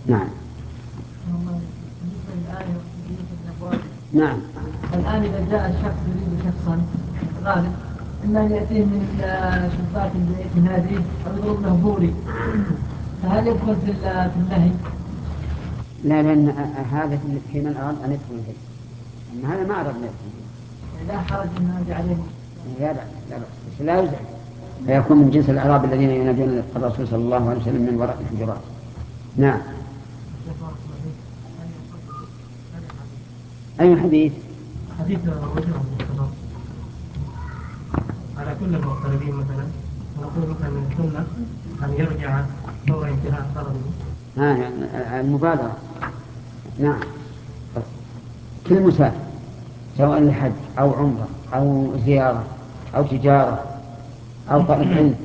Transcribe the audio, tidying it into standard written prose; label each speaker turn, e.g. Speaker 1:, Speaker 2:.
Speaker 1: نعم. نعم.
Speaker 2: الآن إذا جاء الشخص يريد شخصا غالب، إما أن يأتيه من شباك البيت يناديه أو يضرب له بوري، فهل يدخل في النهي؟
Speaker 1: لا، لأن هذا في من أراد أن يدخل البيت، أما هذا ما أراد أن يدخل البيت.
Speaker 2: لا حرج أن ينادي عليه.
Speaker 1: لا لا لا، بس لا يزعج، فيكون من جنس الأعراب الذين ينادون الرسول صلى الله عليه وسلم من وراء الحجرات. نعم. أي حديث؟
Speaker 3: حديث وجهه مختلط على كل المغتربين مثلا، ونقول مثلا من السنة أن يرجع فور انتهاء طلبه.
Speaker 1: يعني المبادرة. نعم. كل مسافر سواء لحج أو عمرة أو زيارة أو تجارة أو طلب علم.